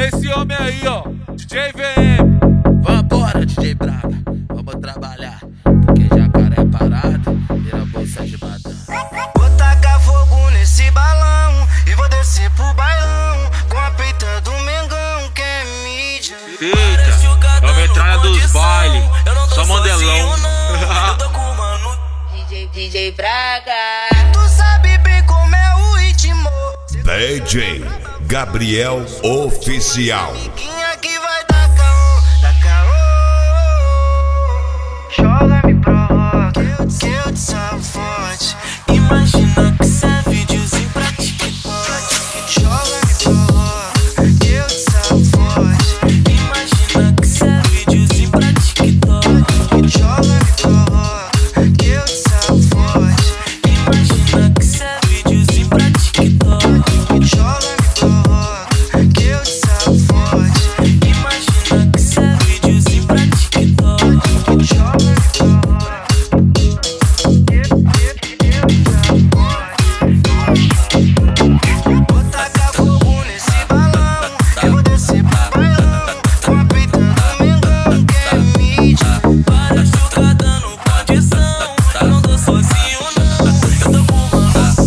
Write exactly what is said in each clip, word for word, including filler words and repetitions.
Esse homem aí, ó, D J V M. Vambora, D J Braga, vamos trabalhar, porque jacaré é parado, vira bolsa de badão. Vou tacar fogo nesse balão e vou descer pro bailão com a peita do Mengão, que é mídia. Eita, é uma entrada dos bailes, só modelão. Eu tô com o mano D J, D J Braga. Tu sabe bem como é o ritmo. D J Gabriel Oficial. Quem aqui vai dar caô, dar caô. Joga-me provoca, que eu te salvo forte. Imagina que cê é videozinho pra TikTok. Joga-me provoca, que eu te salvo forte. Imagina que cê é videozinho pra TikTok. Joga-me provoca, que eu te salvo forte. Imagina que cê é videozinho pra TikTok. Joga-me provoca, que eu te salvo forte. Imagina que cê é videozinho pra TikTok. Joga-me provoca, que eu te salvo forte. Vou tacar fogo nesse balão, eu vou descer pro bailão com a peita do Mengão, que é mídia. Para chuca dando condição, eu não tô sozinho não, eu tô com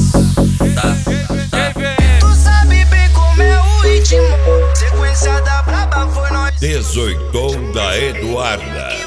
uma. Tu sabe bem como é o ritmo, sequência da braba foi nós. Dezoitão da Eduarda.